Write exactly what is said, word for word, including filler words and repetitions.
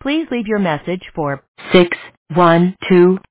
Please leave your message for six one two